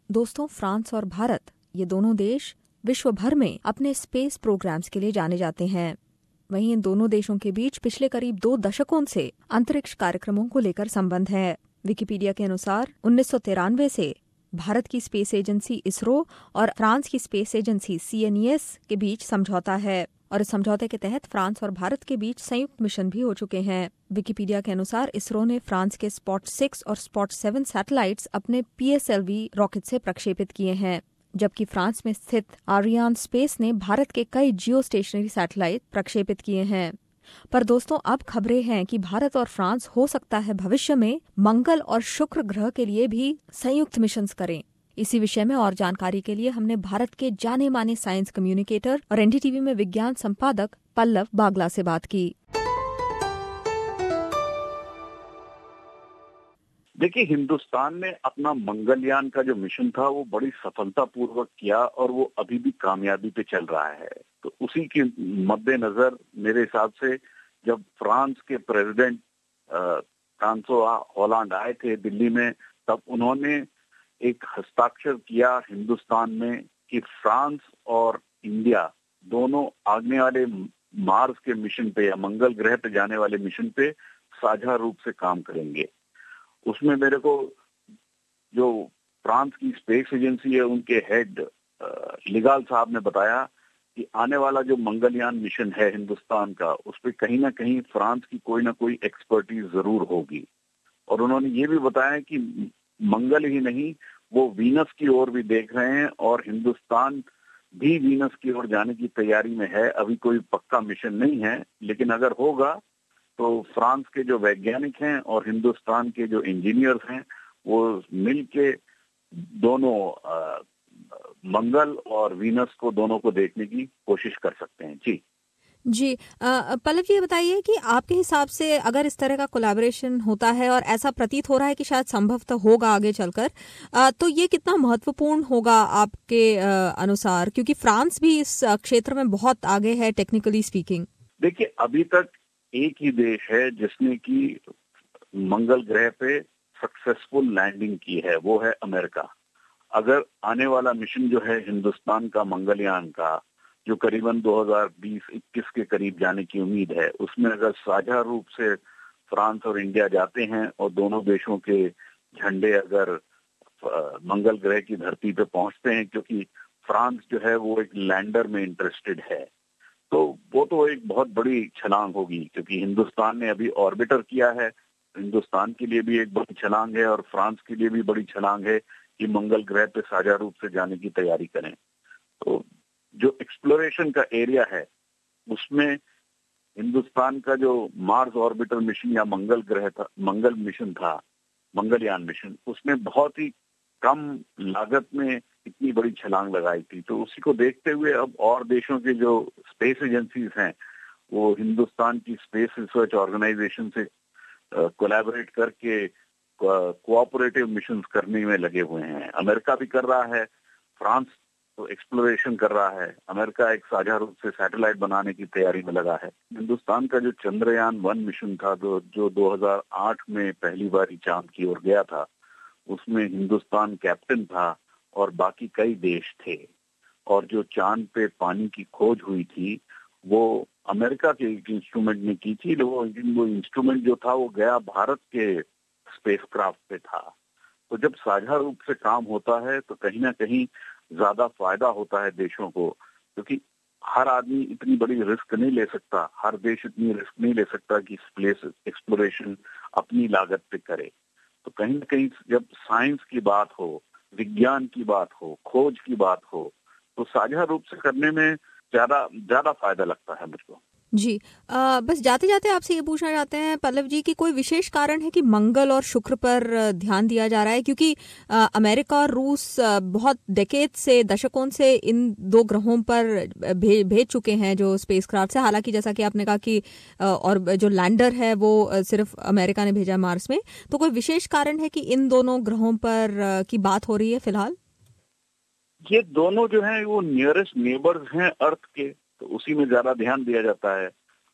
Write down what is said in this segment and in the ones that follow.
दोस्तों, फ्रांस और भारत ये दोनों देश विश्व भर में अपने स्पेस प्रोग्राम्स के लिए जाने जाते हैं। वहीं इन दोनों देशों के बीच पिछले करीब 2 दशकों से अंतरिक्ष कार्यक्रमों को लेकर संबंध है। विकिपीडिया के अनुसार 1993 से भारत की स्पेस एजेंसी इसरो और फ्रांस की स्पेस एजेंसी CNES के बीच समझौता है और इस समझौते के तहत फ्रांस और भारत के बीच संयुक्त मिशन भी हो चुके हैं। विकिपीडिया के अनुसार इसरो ने फ्रांस के स्पॉट 6 और स्पॉट 7 सैटेलाइट्स अपने PSLV रॉकेट से प्रक्षेपित किए हैं, जबकि फ्रांस में स्थित आरियान स्पेस ने भारत के कई जियो स्टेशनरी सैटेलाइट प्रक्षेपित किए हैं। पर दोस्तों, अब खबरें हैं कि भारत और फ्रांस हो सकता है भविष्य में मंगल और शुक्र ग्रह के लिए भी संयुक्त मिशंस करें। इसी विषय में और जानकारी के लिए हमने भारत के जाने माने साइंस कम्युनिकेटर और NDTV में विज्ञान संपादक पल्लव बागला से बात की। देखिए, हिंदुस्तान ने अपना मंगलयान का जो मिशन था वो बड़ी सफलतापूर्वक किया और वो अभी भी कामयाबी पे चल रहा है। तो उसी के मद्देनजर मेरे हिसाब से जब फ्रांस के प्रेसिडेंट फ्रांसोआ होलांड आए थे दिल्ली में, तब उन्होंने एक हस्ताक्षर किया हिंदुस्तान में कि फ्रांस और इंडिया दोनों आने वाले मार्स के मिशन पे या मंगल ग्रह पे जाने वाले मिशन पे साझा रूप से काम करेंगे। उसमें मेरे को जो फ्रांस की स्पेस एजेंसी है उनके हेड लिगाल साहब ने बताया कि आने वाला जो मंगलयान मिशन है हिंदुस्तान का, उस पर कहीं ना कहीं फ्रांस की कोई ना कोई एक्सपर्टीज जरूर होगी। और उन्होंने ये भी बताया कि मंगल ही नहीं, वो वीनस की ओर भी देख रहे हैं और हिंदुस्तान भी वीनस की ओर जाने की तैयारी में है। अभी कोई पक्का मिशन नहीं है, लेकिन अगर होगा तो फ्रांस के जो वैज्ञानिक हैं और हिंदुस्तान के जो इंजीनियर्स हैं वो मिलके दोनों मंगल और वीनस को दोनों को देखने की कोशिश कर सकते हैं। जी पल्लव जी, ये बताइए कि आपके हिसाब से अगर इस तरह का कोलैबोरेशन होता है और ऐसा प्रतीत हो रहा है कि शायद संभव तो होगा आगे चलकर, तो ये कितना महत्वपूर्ण होगा आपके अनुसार, क्योंकि फ्रांस भी इस क्षेत्र में बहुत आगे है टेक्निकली स्पीकिंग। देखिए, अभी तक एक ही देश है जिसने की मंगल ग्रह पे सक्सेसफुल लैंडिंग की है, वो है अमेरिका। अगर आने वाला मिशन जो है हिंदुस्तान का मंगलयान का, जो करीबन 2020-21 के करीब जाने की उम्मीद है, उसमें अगर साझा रूप से फ्रांस और इंडिया जाते हैं और दोनों देशों के झंडे अगर मंगल ग्रह की धरती पे पहुंचते हैं, क्योंकि फ्रांस जो है वो एक लैंडर में इंटरेस्टेड है, तो वो तो एक बहुत बड़ी छलांग होगी। क्योंकि हिंदुस्तान ने अभी ऑर्बिटर किया है, हिंदुस्तान के लिए भी एक बड़ी छलांग है और फ्रांस के लिए भी बड़ी छलांग है कि मंगल ग्रह पे साझा रूप से जाने की तैयारी करें। तो जो एक्सप्लोरेशन का एरिया है उसमें हिंदुस्तान का जो मार्स ऑर्बिटर मिशन या मंगल ग्रह था, मंगल मिशन था, मंगलयान मिशन, उसने बहुत ही कम लागत में इतनी बड़ी छलांग लगाई थी। तो उसी को देखते हुए अब और देशों के जो स्पेस एजेंसीज हैं वो हिंदुस्तान की स्पेस रिसर्च ऑर्गेनाइजेशन से कोलैबोरेट करके कोऑपरेटिव मिशंस करने में लगे हुए हैं। अमेरिका भी कर रहा है, फ्रांस तो एक्सप्लोरेशन कर रहा है, अमेरिका एक साझा रूप से सैटेलाइट बनाने की तैयारी में लगा है। हिंदुस्तान का जो चंद्रयान 1 मिशन था जो 2008 में पहली बार चांद की ओर गया था, उसमें हिंदुस्तान कैप्टन था और बाकी कई देश थे। और जो चांद पे पानी की खोज हुई थी वो अमेरिका के एक इंस्ट्रूमेंट ने की थी। वो इंस्ट्रूमेंट जो था वो गया भारत के स्पेसक्राफ्ट पे था। तो जब साझा रूप से काम होता है तो कहीं ना कहीं ज्यादा फायदा होता है देशों को, क्योंकि हर आदमी इतनी बड़ी रिस्क नहीं ले सकता, हर देश इतनी रिस्क नहीं ले सकता कि स्पेस एक्सप्लोरेशन अपनी लागत पे करे। तो कहीं ना कहीं जब साइंस की बात हो, विज्ञान की बात हो, खोज की बात हो, तो साझा रूप से करने में ज्यादा फायदा लगता है मुझको। जी, बस जाते जाते आपसे ये पूछना चाहते हैं पल्लव जी कि कोई विशेष कारण है कि मंगल और शुक्र पर ध्यान दिया जा रहा है, क्योंकि अमेरिका और रूस बहुत डेकेड से, दशकों से इन 2 ग्रहों पर भेज चुके हैं जो स्पेसक्राफ्ट है। हालांकि जैसा कि आपने कहा कि और जो लैंडर है वो सिर्फ अमेरिका ने भेजा मार्स में, तो कोई विशेष कारण है कि इन दोनों ग्रहों पर की बात हो रही है फिलहाल? ये दोनों जो हैं वो नियरेस्ट नेबर्स हैं अर्थ के, तो उसी में ज्यादा ध्यान दिया जाता है।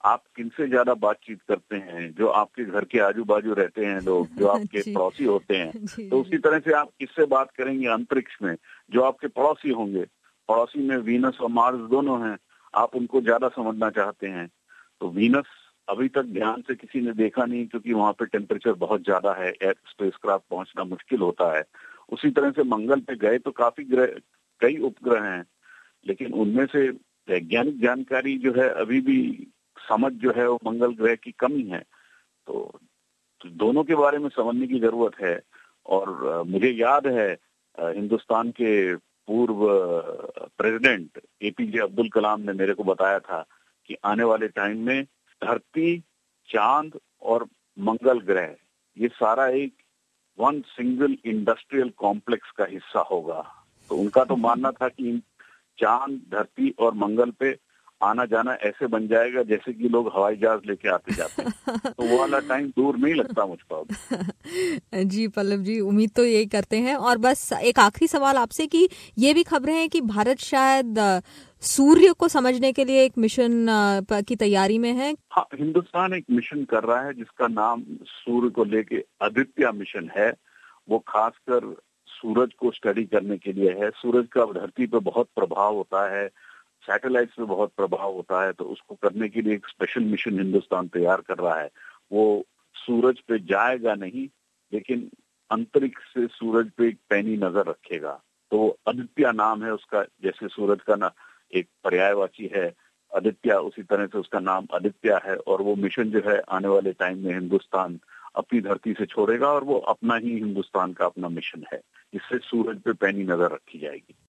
आप किनसे ज्यादा बातचीत करते हैं, जो आपके घर के आजू बाजू रहते हैं लोग, जो आपके पड़ोसी होते हैं, तो उसी तरह से आप किससे बात करेंगे अंतरिक्ष में, जो आपके पड़ोसी होंगे। पड़ोसी में वीनस और मार्स दोनों हैं, आप उनको ज्यादा समझना चाहते हैं। तो वीनस अभी तक ध्यान से किसी ने देखा नहीं, क्योंकि वहां पे टेम्परेचर बहुत ज्यादा है, स्पेसक्राफ्ट पहुंचना मुश्किल होता है। उसी तरह से मंगल पे गए तो काफी कई उपग्रह हैं, लेकिन उनमें से वैज्ञानिक जानकारी जो है अभी भी समझ जो है वो मंगल ग्रह की कमी है। तो दोनों के बारे में समझने की जरूरत है। और मुझे याद है हिंदुस्तान के पूर्व प्रेसिडेंट एपीजे अब्दुल कलाम ने मेरे को बताया था कि आने वाले टाइम में धरती, चांद और मंगल ग्रह ये सारा एक वन सिंगल इंडस्ट्रियल कॉम्प्लेक्स का हिस्सा होगा। तो उनका तो मानना था कि चांद, धरती और मंगल पे आना जाना ऐसे बन जाएगा जैसे कि लोग हवाई जहाज लेके आते जाते हैं। तो वो वाला टाइम दूर नहीं लगता मुझको अब। जी पल्लव जी, उम्मीद तो यही करते हैं। और बस एक आखिरी सवाल आपसे कि ये भी खबरें हैं कि भारत शायद सूर्य को समझने के लिए एक मिशन की तैयारी में है। हाँ, हिंदुस्तान एक मिशन कर रहा है जिसका नाम सूर्य को लेके आदित्य मिशन है। वो खासकर सूरज को स्टडी करने के लिए है। सूरज का धरती पे बहुत प्रभाव होता है, सैटेलाइट पे बहुत प्रभाव होता है, तो उसको करने के लिए एक स्पेशल मिशन हिंदुस्तान तैयार कर रहा है। वो सूरज पे जाएगा नहीं, लेकिन अंतरिक्ष से सूरज पे एक पैनी नजर रखेगा। तो आदित्य नाम है उसका, जैसे सूरज का ना एक पर्यायवाची है आदित्य, उसी तरह से उसका नाम आदित्य है। और वो मिशन जो है आने वाले टाइम में हिंदुस्तान अपनी धरती से छोड़ेगा, और वो अपना ही हिंदुस्तान का अपना मिशन है, जिससे सूरज पे पैनी नजर रखी जाएगी।